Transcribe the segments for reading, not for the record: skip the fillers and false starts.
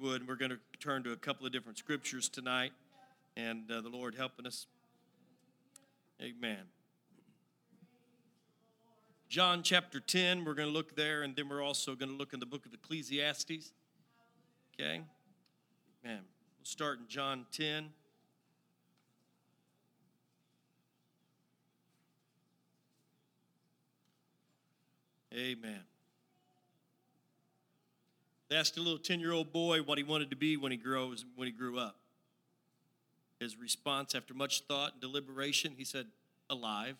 would, we're going to turn to a couple of different scriptures tonight, and the Lord helping us. Amen. John chapter 10, we're going to look there, and then we're also going to look in the book of Ecclesiastes. Okay? Amen. We'll start in John 10. Amen. They asked a little 10-year-old boy what he wanted to be when he grew up. His response, after much thought and deliberation, he said, alive.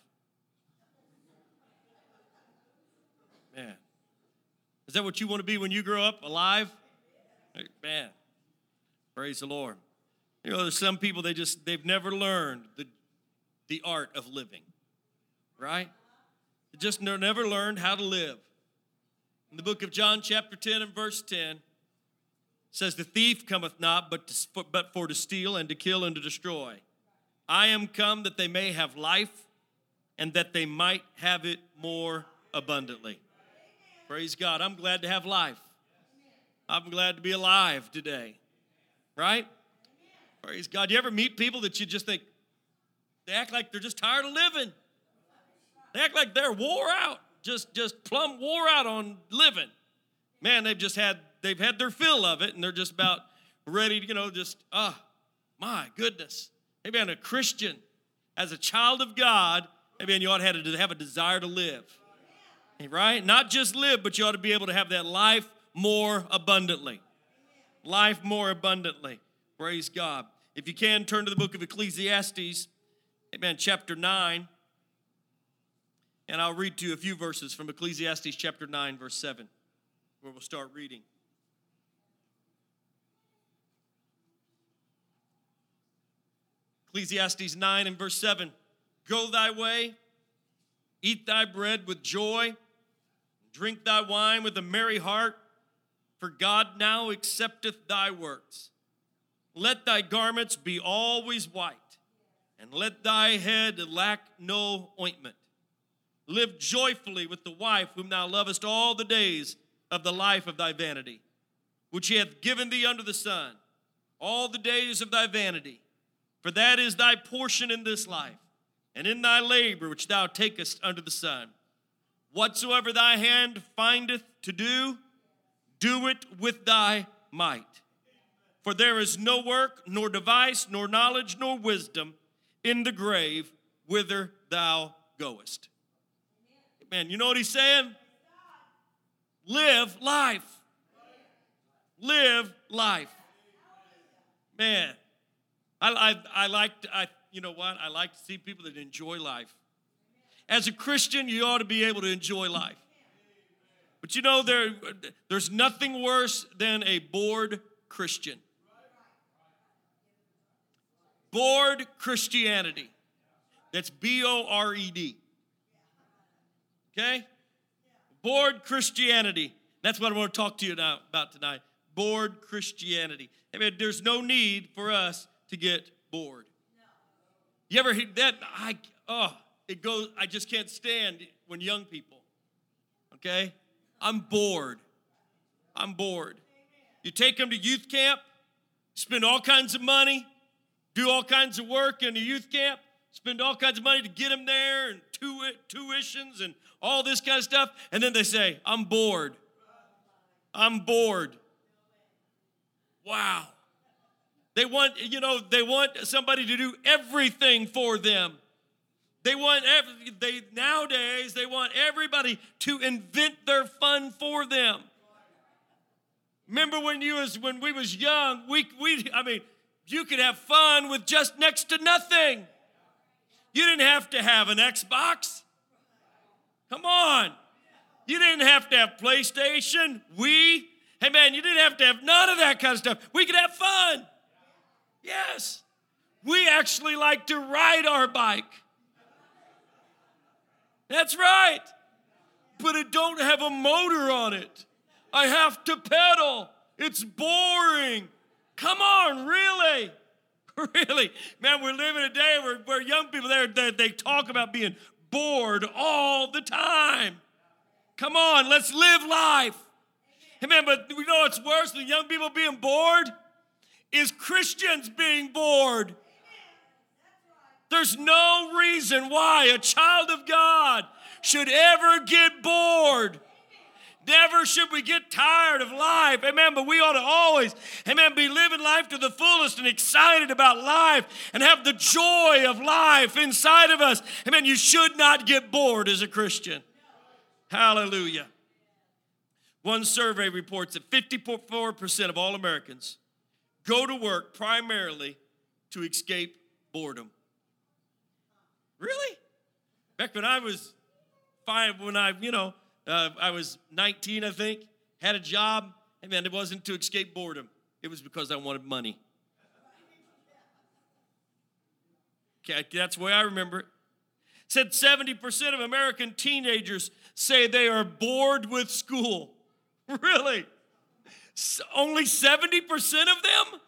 Man. Is that what you want to be when you grow up? Alive? Man. Praise the Lord. You know, there's some people, they've never learned the art of living. Right? They just never learned how to live. In the book of John chapter 10 and verse 10, it says, the thief cometh not but for to steal and to kill and to destroy. I am come that they may have life and that they might have it more abundantly. Praise God. I'm glad to have life. I'm glad to be alive today. Right? Praise God. You ever meet people that you just think, they act like they're just tired of living? They act like they're wore out. Just plumb wore out on living. Man, they've had their fill of it, and they're just about ready to, my goodness. Maybe I'm a Christian. As a child of God, maybe you ought to have a desire to live. Right? Not just live, but you ought to be able to have that life more abundantly. Life more abundantly. Praise God. If you can, turn to the book of Ecclesiastes, amen, chapter 9. And I'll read to you a few verses from Ecclesiastes chapter 9, verse 7, where we'll start reading. Ecclesiastes 9 and verse 7. Go thy way, eat thy bread with joy, drink thy wine with a merry heart, for God now accepteth thy works. Let thy garments be always white, and let thy head lack no ointment. Live joyfully with the wife whom thou lovest all the days of the life of thy vanity, which he hath given thee under the sun, all the days of thy vanity. For that is thy portion in this life, and in thy labor which thou takest under the sun. Whatsoever thy hand findeth to do, do it with thy might. For there is no work, nor device, nor knowledge, nor wisdom in the grave whither thou goest. Man, you know what he's saying? Live life. Live life. Man, I like to see people that enjoy life. As a Christian, you ought to be able to enjoy life. But you know, there's nothing worse than a bored Christian. Bored Christianity. That's B-O-R-E-D. Okay? Bored Christianity. That's what I want to talk to you about tonight. Bored Christianity. I mean, there's no need for us to get bored. You ever hear that? I just can't stand when young people, okay? I'm bored. You take them to youth camp, spend all kinds of money, do all kinds of work in the youth camp, spend all kinds of money to get them there and tuitions and all this kind of stuff, and then they say, I'm bored. Wow. They want somebody to do everything for them. Nowadays they want everybody to invent their fun for them. Remember when we was young, you could have fun with just next to nothing. You didn't have to have an Xbox. Come on. You didn't have to have PlayStation, Wii. Hey, man, you didn't have to have none of that kind of stuff. We could have fun. Yes. We actually like to ride our bike. That's right. But it don't have a motor on it. I have to pedal. It's boring. Come on, really? Really? Man, we're living a day where young people, they talk about being bored all the time. Come on, let's live life. Amen. But we know what's worse than young people being bored is Christians being bored. There's no reason why a child of God should ever get bored. Never should we get tired of life. Amen. But we ought to always, amen, be living life to the fullest and excited about life and have the joy of life inside of us. Amen. You should not get bored as a Christian. Hallelujah. One survey reports that 54% of all Americans go to work primarily to escape boredom. Really? Back when I was I was 19, I think, had a job. And man, it wasn't to escape boredom. It was because I wanted money. Okay, that's the way I remember it. Said 70% of American teenagers say they are bored with school. Really? Only 70% of them?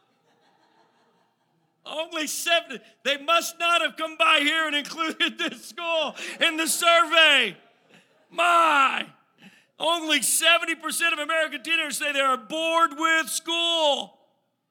Only 70. They must not have come by here and included this school in the survey. My, only 70% of American teenagers say they are bored with school.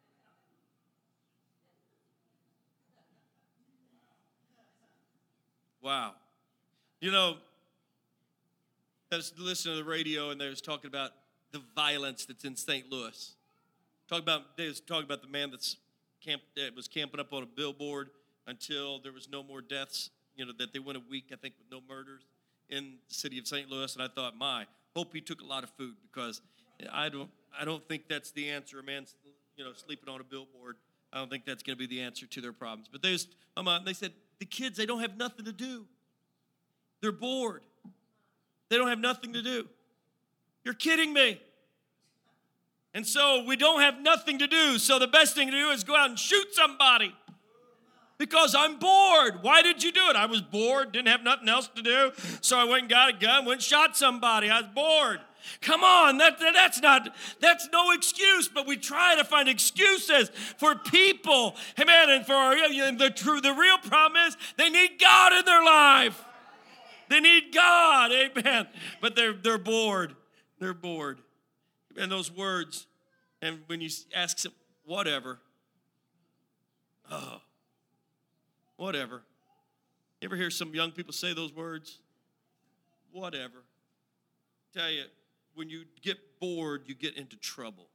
Wow. You know, I was listening to the radio and they was talking about the violence that's in St. Louis. They was talking about the man that was camping up on a billboard until there was no more deaths, that they went a week, I think, with no murders in the city of St. Louis, and I thought, hope he took a lot of food, because I don't think that's the answer. A man, sleeping on a billboard, I don't think that's going to be the answer to their problems. But they said the kids, they don't have nothing to do. They're bored. They don't have nothing to do. You're kidding me. And so we don't have nothing to do. So the best thing to do is go out and shoot somebody. Because I'm bored. Why did you do it? I was bored, didn't have nothing else to do. So I went and got a gun, went and shot somebody. I was bored. Come on, that's no excuse, but we try to find excuses for people. Amen. And the real problem is they need God in their life. They need God. Amen. But they're bored. They're bored. And those words, and when you ask them, whatever. Oh. Whatever. You ever hear some young people say those words? Whatever. Tell you, when you get bored, you get into trouble.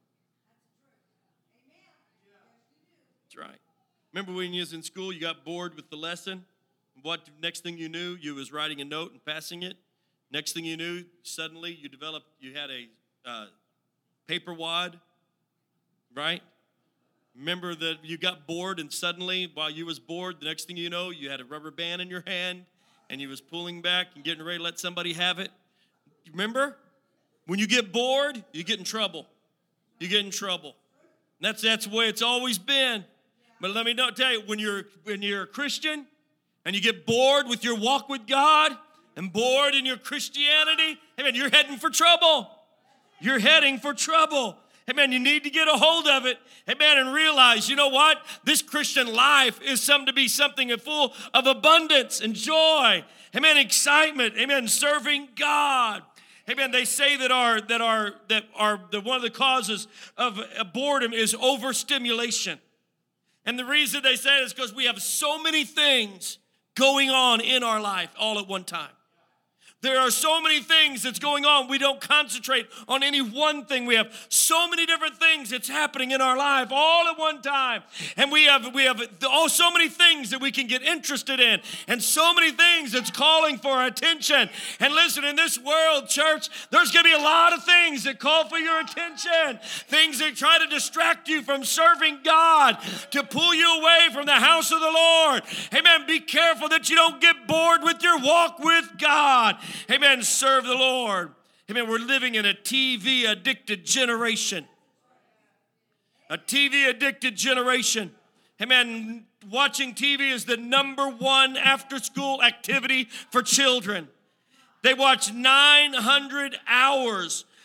That's right. Remember when you was in school, you got bored with the lesson? What next thing you knew, you was writing a note and passing it. Next thing you knew, suddenly you had a paper wad, right? Remember that you got bored, and suddenly, while you was bored, the next thing you know, you had a rubber band in your hand, and you was pulling back and getting ready to let somebody have it. Remember? When you get bored, you get in trouble. You get in trouble. And that's the way it's always been. But let me tell you, when you're a Christian, and you get bored with your walk with God, and bored in your Christianity, amen, you're heading for trouble. You're heading for trouble. Amen, you need to get a hold of it, amen, and realize, you know what? This Christian life is something full of abundance and joy, amen, excitement, amen, serving God. Amen, they say that one of the causes of boredom is overstimulation. And the reason they say it is because we have so many things going on in our life all at one time. There are so many things that's going on. We don't concentrate on any one thing. We have so many different things that's happening in our life all at one time. And we have so many things that we can get interested in, and so many things that's calling for our attention. And listen, in this world, church, there's going to be a lot of things that call for your attention. Things that try to distract you from serving God, to pull you away from the house of the Lord. Amen. Be careful that you don't get bored with your walk with God. Amen. Serve the Lord. Amen. We're living in a TV-addicted generation. A TV-addicted generation. Amen. Watching TV is the number one after-school activity for children. They watch 900 hours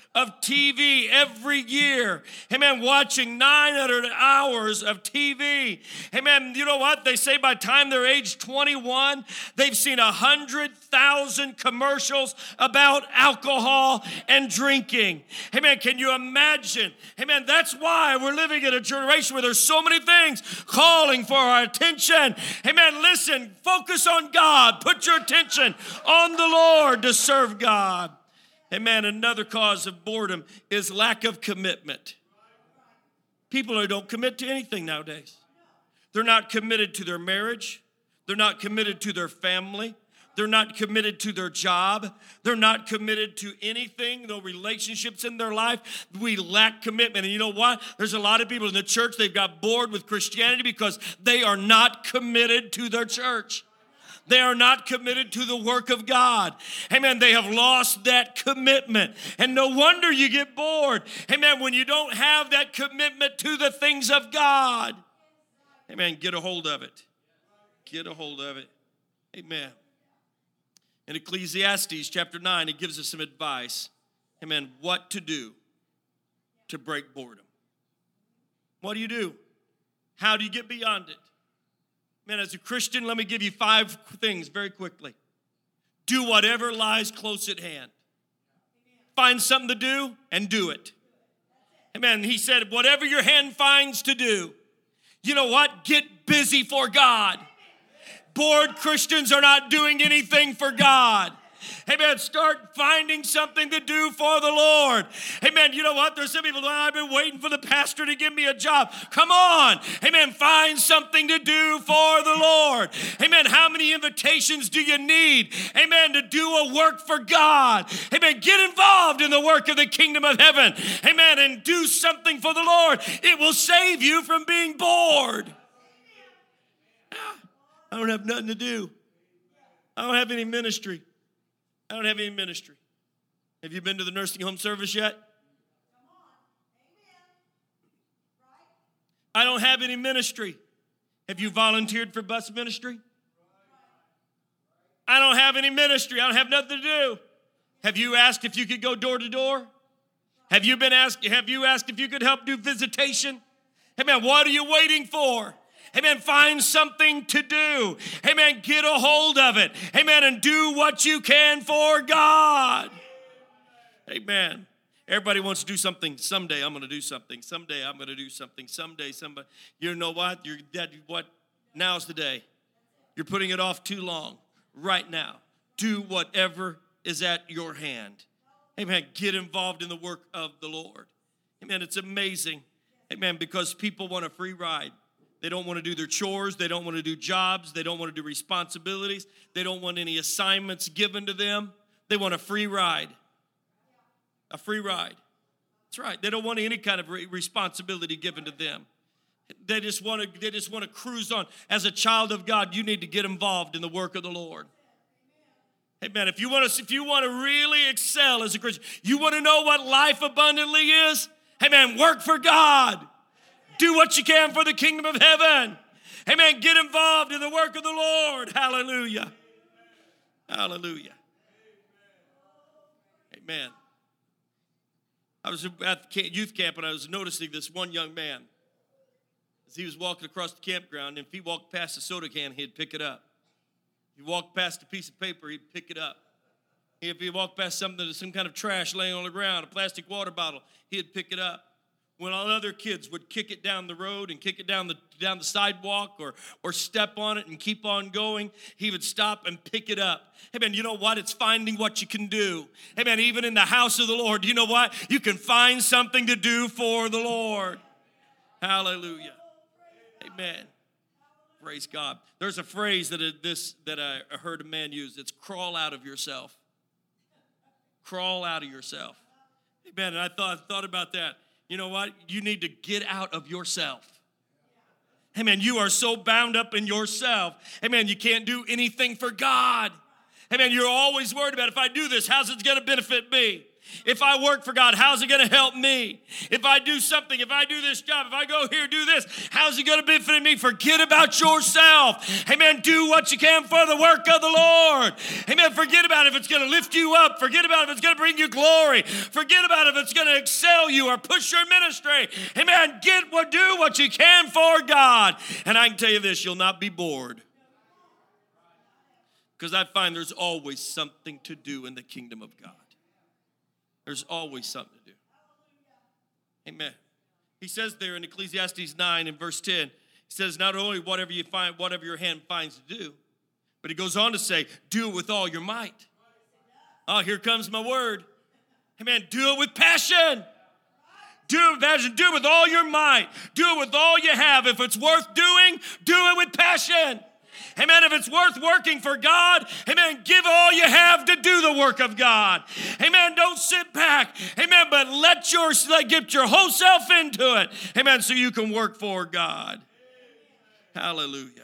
of TV every year. Amen. Watching 900 hours of TV. Amen. You know what? They say by the time they're age 21, they've seen 100,000 commercials about alcohol and drinking. Amen. Can you imagine? Amen. That's why we're living in a generation where there's so many things calling for our attention. Amen. Listen, focus on God. Put your attention on the Lord to serve God. Amen. Another cause of boredom is lack of commitment. People who don't commit to anything nowadays. They're not committed to their marriage. They're not committed to their family. They're not committed to their job. They're not committed to anything, no relationships in their life. We lack commitment. And you know what? There's a lot of people in the church, they've got bored with Christianity because they are not committed to their church. They are not committed to the work of God. Amen. They have lost that commitment. And no wonder you get bored. Amen. When you don't have that commitment to the things of God. Amen. Get a hold of it. Get a hold of it. Amen. In Ecclesiastes chapter 9, it gives us some advice. Amen. What to do to break boredom. What do you do? How do you get beyond it? Man, as a Christian, let me give you 5 things very quickly. Do whatever lies close at hand. Find something to do and do it. Amen. He said, whatever your hand finds to do, you know what? Get busy for God. Bored Christians are not doing anything for God. Amen. Start finding something to do for the Lord. Amen. You know what? There's some people, I've been waiting for the pastor to give me a job. Come on. Amen. Find something to do for the Lord. Amen. How many invitations do you need? Amen. To do a work for God. Amen. Get involved in the work of the kingdom of heaven. Amen. And do something for the Lord. It will save you from being bored. I don't have nothing to do. I don't have any ministry. I don't have any ministry. Have you been to the nursing home service yet? I don't have any ministry. Have you volunteered for bus ministry? I don't have any ministry. I don't have nothing to do. Have you asked if you could go door to door? Have you asked if you could help do visitation? Amen. What are you waiting for? Amen. Find something to do. Amen. Get a hold of it. Amen. And do what you can for God. Amen. Everybody wants to do something. Someday I'm going to do something. Someday I'm going to do something. Someday somebody. You know what? Now's the day. You're putting it off too long. Right now. Do whatever is at your hand. Amen. Get involved in the work of the Lord. Amen. It's amazing. Amen. Because people want a free ride. They don't want to do their chores. They don't want to do jobs. They don't want to do responsibilities. They don't want any assignments given to them. They want a free ride. A free ride. That's right. They don't want any kind of responsibility given to them. They just want to cruise on. As a child of God, you need to get involved in the work of the Lord. Amen. If you want to really excel as a Christian, you want to know what life abundantly is? Amen. Work for God. Do what you can for the kingdom of heaven. Amen. Get involved in the work of the Lord. Hallelujah. Hallelujah. Amen. I was at the youth camp and I was noticing this one young man. As he was walking across the campground, and if he walked past a soda can, he'd pick it up. If he walked past a piece of paper, he'd pick it up. If he walked past some kind of trash laying on the ground, a plastic water bottle, he'd pick it up. When all other kids would kick it down the road and kick it down the sidewalk or step on it and keep on going, he would stop and pick it up. Hey, man, you know what? It's finding what you can do. Hey, man, even in the house of the Lord, you know what? You can find something to do for the Lord. Hallelujah. Amen. Praise God. There's a phrase that I heard a man use. It's crawl out of yourself. Crawl out of yourself. Amen. And I thought about that. You know what? You need to get out of yourself. Amen. You are so bound up in yourself. Amen. You can't do anything for God. Amen. You're always worried about, if I do this, how's it going to benefit me? If I work for God, how's it going to help me? If I do something, if I do this job, if I go here, do this, how's it going to benefit me? Forget about yourself. Amen. Do what you can for the work of the Lord. Amen. Forget about if it's going to lift you up. Forget about if it's going to bring you glory. Forget about if it's going to excel you or push your ministry. Amen. Do what you can for God. And I can tell you this, you'll not be bored. Because I find there's always something to do in the kingdom of God. There's always something to do. Amen. He says there in Ecclesiastes 9 and verse 10, he says, not only whatever your hand finds to do, but he goes on to say, do it with all your might. Oh, here comes my word. Amen. Do it with passion. Do it with passion. Do it with all your might. Do it with all you have. If it's worth doing, do it with passion. Amen. If it's worth working for God, amen, give all you have to do the work of God. Amen. Don't sit back. Amen. But get your whole self into it. Amen. So you can work for God. Hallelujah.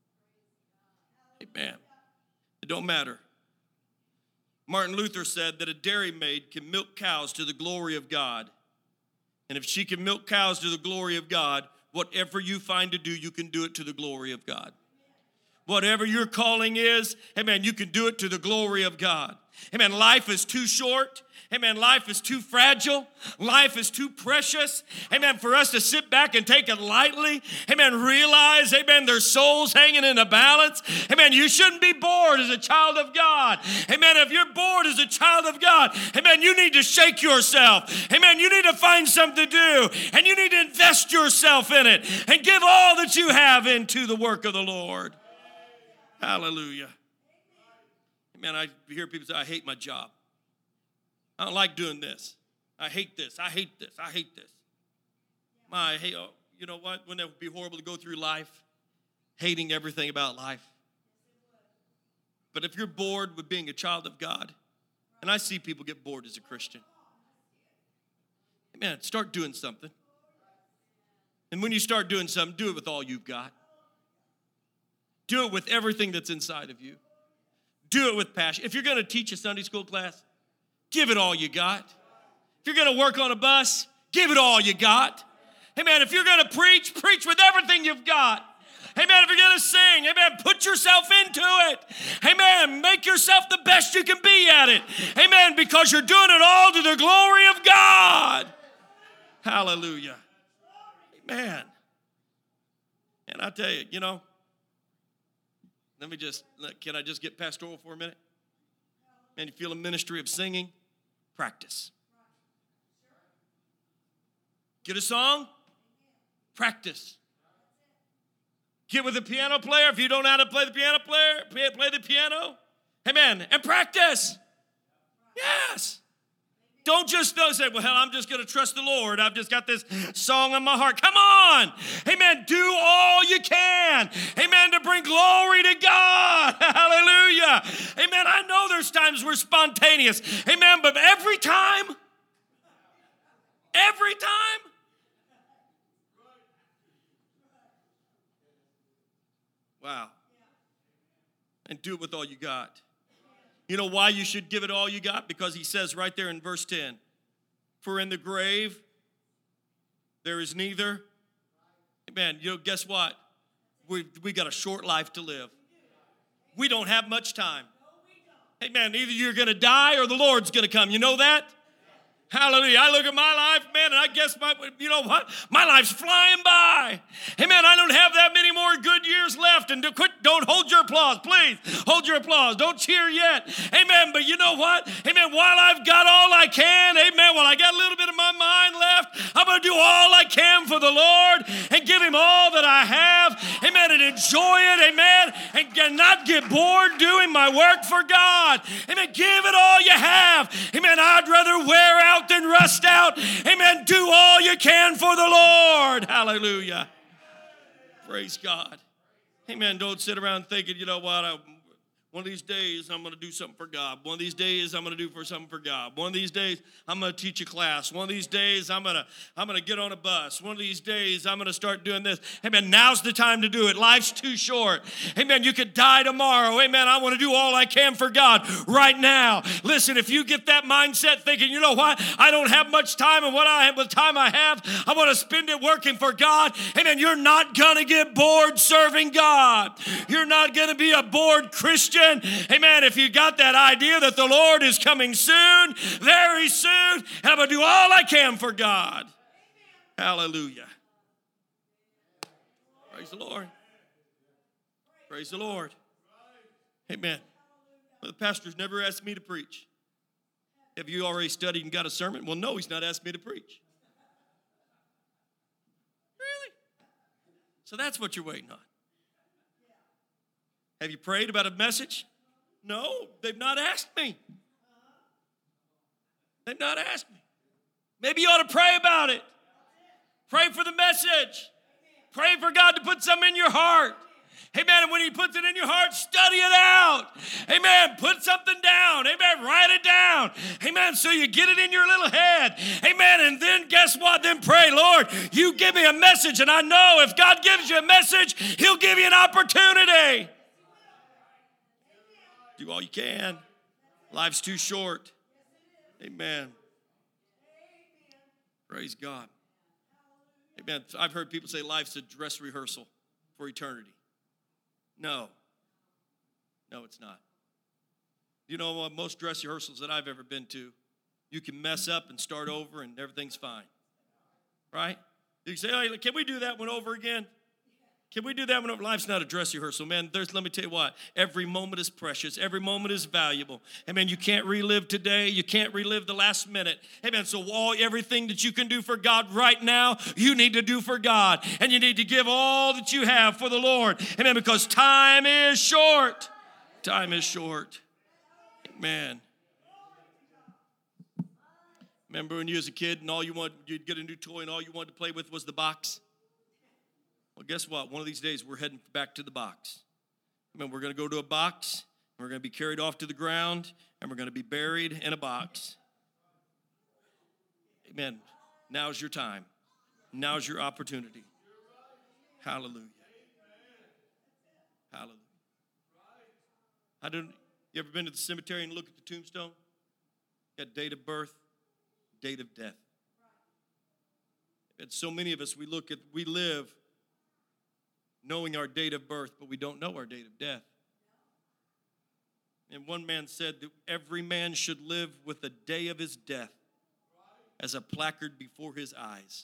Amen. It don't matter. Martin Luther said that a dairy maid can milk cows to the glory of God. And if she can milk cows to the glory of God, whatever you find to do, you can do it to the glory of God. Whatever your calling is, amen, you can do it to the glory of God. Amen, life is too short. Amen, life is too fragile. Life is too precious. Amen, for us to sit back and take it lightly. Amen, realize, amen, there's souls hanging in a balance. Amen, you shouldn't be bored as a child of God. Amen, if you're bored as a child of God, amen, you need to shake yourself. Amen, you need to find something to do. And you need to invest yourself in it and give all that you have into the work of the Lord. Hallelujah. Man, I hear people say, I hate my job. I don't like doing this. I hate this. I hate this. I hate this. You know what? Wouldn't it be horrible to go through life hating everything about life? But if you're bored with being a child of God, and I see people get bored as a Christian, man, start doing something. And when you start doing something, do it with all you've got. Do it with everything that's inside of you. Do it with passion. If you're going to teach a Sunday school class, give it all you got. If you're going to work on a bus, give it all you got. Amen. If you're going to preach, preach with everything you've got. Amen. If you're going to sing, amen, put yourself into it. Amen. Make yourself the best you can be at it. Amen. Because you're doing it all to the glory of God. Hallelujah. Amen. And I tell you, can I just get pastoral for a minute? And you feel a ministry of singing? Practice. Get a song? Practice. Get with a piano player. If you don't know how to play the piano play the piano. Amen. And practice. Yes. Don't just say, well, I'm just going to trust the Lord. I've just got this song in my heart. Come on. Amen. Do all you can. Amen. To bring glory to God. Hallelujah. Amen. I know there's times we're spontaneous. Amen. But every time. Wow. And do it with all you got. You know why you should give it all you got? Because he says right there in verse 10, for in the grave there is neither. Amen. Guess what? We got a short life to live. We don't have much time. Amen. Either you're going to die or the Lord's going to come. You know that? Hallelujah. I look at my life, man, and I guess my life's flying by. Amen. I don't have that many more good years left. And don't hold your applause, please. Hold your applause. Don't cheer yet. Amen. But you know what? Amen. While I've got all I can, amen, while I got a little bit of my mind left, I'm going to do all I can for the Lord and give him all that I have. Amen. And enjoy it. Amen. And not get bored doing my work for God. Amen. Give it all you have. Amen. I'd rather wear out than rust out. Amen. Do all you can for the Lord. Hallelujah. Praise God. Amen. Don't sit around thinking, you know what, One of these days, I'm going to do something for God. One of these days, I'm going to do something for God. One of these days, I'm going to teach a class. One of these days, I'm going to get on a bus. One of these days, I'm going to start doing this. Amen. Now's the time to do it. Life's too short. Amen. You could die tomorrow. Amen. I want to do all I can for God right now. Listen, if you get that mindset thinking, you know what? I don't have much time, and the time I have, I want to spend it working for God. Amen. You're not going to get bored serving God. You're not going to be a bored Christian. Amen. If you got that idea that the Lord is coming soon, very soon, and I'm going to do all I can for God. Hallelujah. Praise the Lord. Praise the Lord. Amen. Well, the pastor's never asked me to preach. Have you already studied and got a sermon? Well, no, he's not asked me to preach. Really? So that's what you're waiting on. Have you prayed about a message? No, they've not asked me. They've not asked me. Maybe you ought to pray about it. Pray for the message. Pray for God to put something in your heart. Amen. And when he puts it in your heart, study it out. Amen. Put something down. Amen. Write it down. Amen. So you get it in your little head. Amen. And then guess what? Then pray, Lord, you give me a message. And I know if God gives you a message, he'll give you an opportunity. Do all you can. Life's too short. Amen. Praise God. Amen. I've heard people say life's a dress rehearsal for eternity. No. No, it's not. You know what? Most dress rehearsals that I've ever been to, you can mess up and start over and everything's fine. Right? You can say, hey, can we do that one over again? Can we do that when life's not a dress rehearsal, man? Let me tell you what. Every moment is precious. Every moment is valuable. Amen. You can't relive today. You can't relive the last minute. Amen. So everything that you can do for God right now, you need to do for God. And you need to give all that you have for the Lord. Amen. Because time is short. Time is short. Amen. Remember when you was a kid and you'd get a new toy and all you wanted to play with was the box? Well, guess what? One of these days, we're heading back to the box. I mean, we're going to go to a box, and we're going to be carried off to the ground, and we're going to be buried in a box. Amen. Now's your time. Now's your opportunity. Hallelujah. Hallelujah. You ever been to the cemetery and look at the tombstone? Got date of birth, date of death. And so many of us, we live knowing our date of birth, but we don't know our date of death. And one man said that every man should live with the day of his death as a placard before his eyes.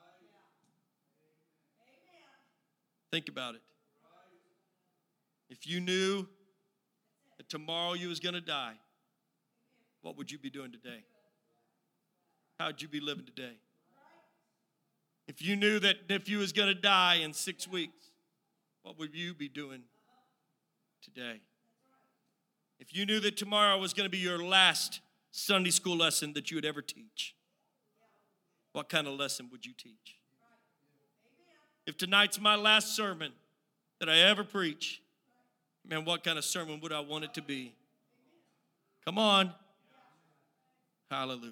Think about it. If you knew that tomorrow you was going to die, what would you be doing today? How would you be living today? If you knew that if you was going to die in 6 weeks, what would you be doing today? If you knew that tomorrow was going to be your last Sunday school lesson that you would ever teach, what kind of lesson would you teach? If tonight's my last sermon that I ever preach, man, what kind of sermon would I want it to be? Come on. Hallelujah.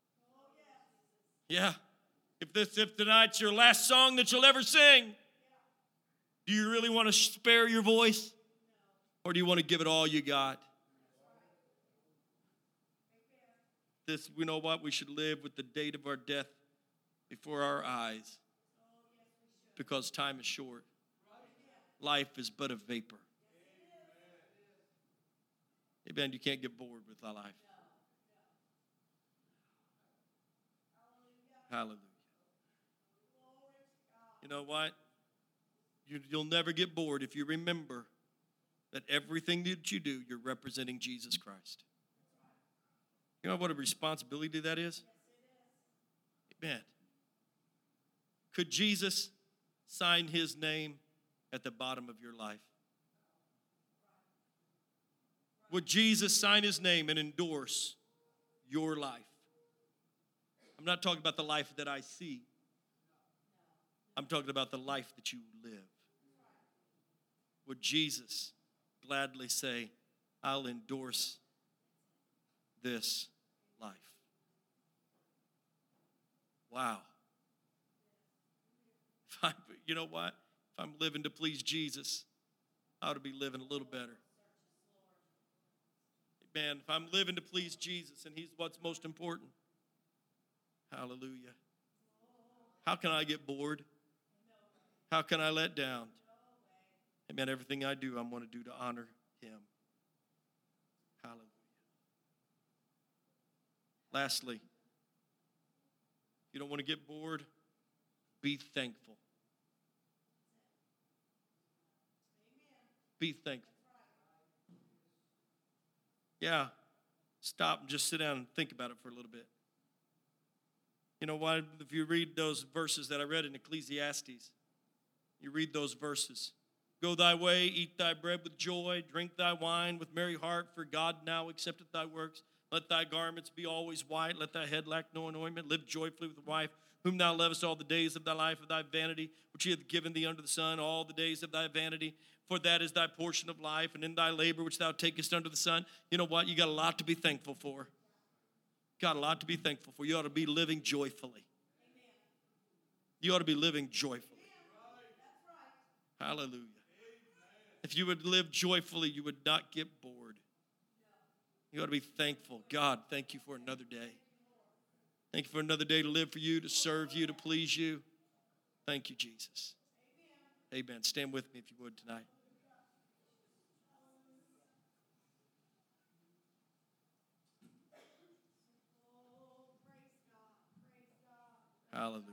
Yeah. If tonight's your last song that you'll ever sing, do you really want to spare your voice? Or do you want to give it all you got? You know what? We should live with the date of our death before our eyes. Because time is short. Life is but a vapor. Amen. You can't get bored with our life. Hallelujah. You know what? You'll never get bored if you remember that everything that you do, you're representing Jesus Christ. You know what a responsibility that is? Amen. Could Jesus sign his name at the bottom of your life? Would Jesus sign his name and endorse your life? I'm not talking about the life that I see. I'm talking about the life that you live. Would Jesus gladly say, I'll endorse this life. Wow. You know what? If I'm living to please Jesus, I ought to be living a little better. Man, if I'm living to please Jesus and he's what's most important, hallelujah. How can I get bored? How can I let down? Amen. Everything I do, I'm going to do to honor him. Hallelujah. Lastly, you don't want to get bored? Be thankful. Be thankful. Yeah, stop and just sit down and think about it for a little bit. You know what? If you read those verses that I read in Ecclesiastes, you read those verses. Go thy way, eat thy bread with joy, drink thy wine with merry heart, for God now accepteth thy works. Let thy garments be always white, let thy head lack no anointment. Live joyfully with the wife, whom thou lovest all the days of thy life, of thy vanity, which he hath given thee under the sun, all the days of thy vanity. For that is thy portion of life, and in thy labor which thou takest under the sun. You know what? You got a lot to be thankful for. Got a lot to be thankful for. You ought to be living joyfully. You ought to be living joyfully. Hallelujah. If you would live joyfully, you would not get bored. You ought to be thankful. God, thank you for another day. Thank you for another day to live for you, to serve you, to please you. Thank you, Jesus. Amen. Stand with me if you would tonight. Hallelujah.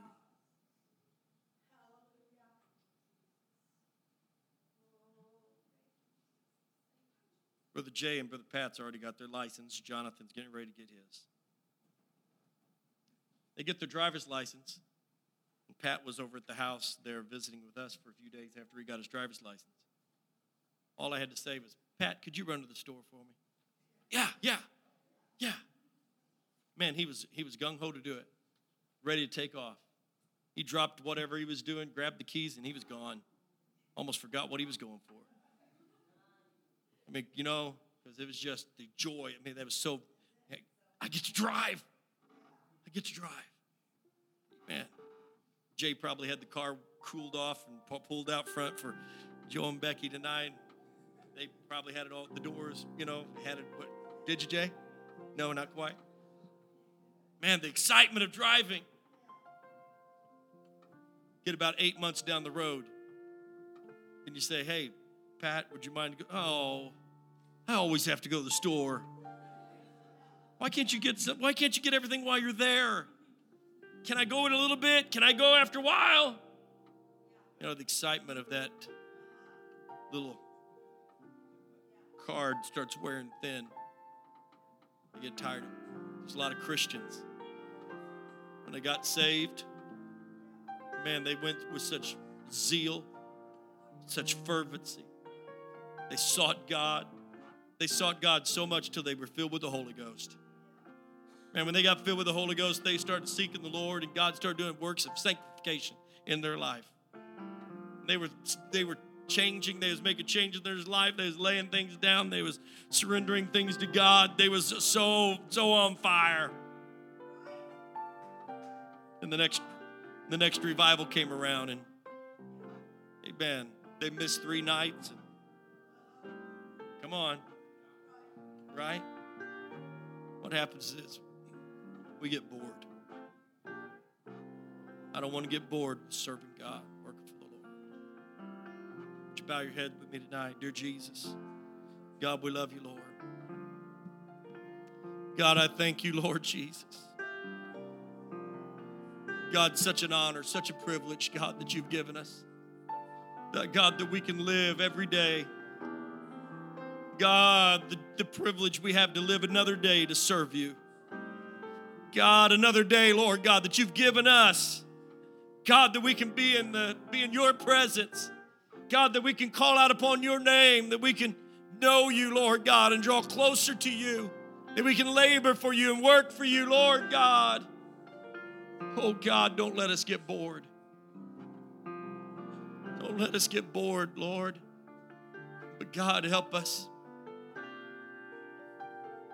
Brother Jay and Brother Pat's already got their license. Jonathan's getting ready to get his. They get their driver's license. And Pat was over at the house there visiting with us for a few days after he got his driver's license. All I had to say was, Pat, could you run to the store for me? Yeah. Man, he was gung-ho to do it, ready to take off. He dropped whatever he was doing, grabbed the keys, and he was gone. Almost forgot what he was going for. I mean, you know, because it was just the joy. I mean, that was so, hey, I get to drive. Man, Jay probably had the car cooled off and pulled out front for Joe and Becky tonight. They probably had it all, the doors, you know, had it. What, did you, Jay? No, not quite. Man, the excitement of driving. Get about 8 months down the road, and you say, hey, Pat, would you mind? Oh, I always have to go to the store. Why can't you get everything while you're there? Can I go in a little bit? Can I go after a while? You know, the excitement of that little card starts wearing thin. You get tired of it. There's a lot of Christians. When they got saved, man, they went with such zeal, such fervency. They sought God. They sought God so much till they were filled with the Holy Ghost. Man, when they got filled with the Holy Ghost, they started seeking the Lord, and God started doing works of sanctification in their life. They were changing. They was making changes in their life. They was laying things down. They was surrendering things to God. They was so on fire. And the next revival came around, and amen, they missed 3 nights. And, come on, right? What happens is we get bored. I don't want to get bored serving God, working for the Lord. Would you bow your head with me tonight? Dear Jesus, God, we love you, Lord. God, I thank you, Lord Jesus. God, such an honor, such a privilege, God, that you've given us. God, that we can live every day. God, the privilege we have to live another day to serve you. God, another day, Lord God, that you've given us. God, that we can be in your presence. God, that we can call out upon your name, that we can know you, Lord God, and draw closer to you, that we can labor for you and work for you, Lord God. Oh God, don't let us get bored. Don't let us get bored, Lord. But God, help us.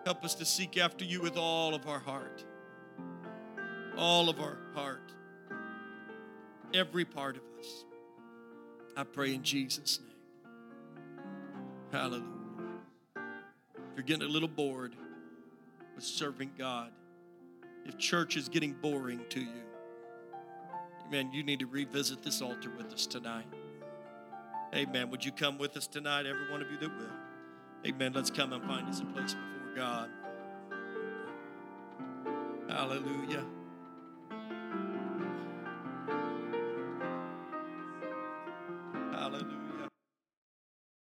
Help us to seek after you with all of our heart. All of our heart. Every part of us. I pray in Jesus' name. Hallelujah. If you're getting a little bored with serving God, if church is getting boring to you, amen, you need to revisit this altar with us tonight. Amen. Would you come with us tonight, every one of you that will? Amen. Let's come and find us a place before God. Hallelujah.